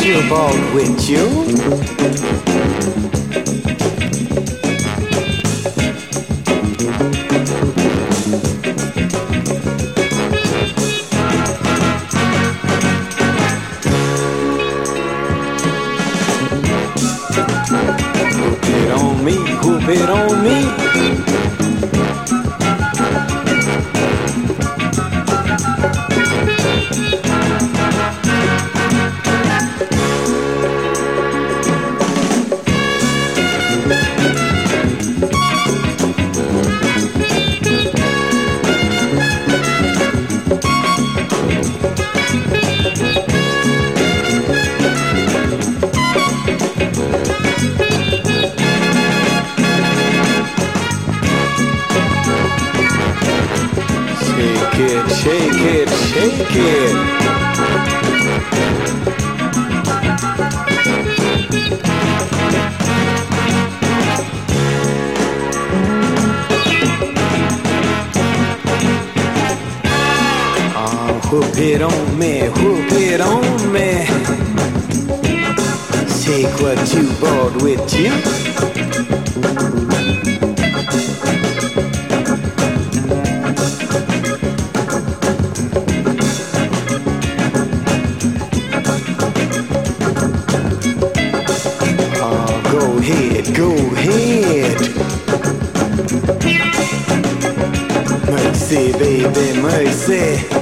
you brought with you? Whoop it on me. Shake it, shake it. Whoop it on me, whoop it on me. Take what you brought with you. Go ahead. Mercy, baby, mercy.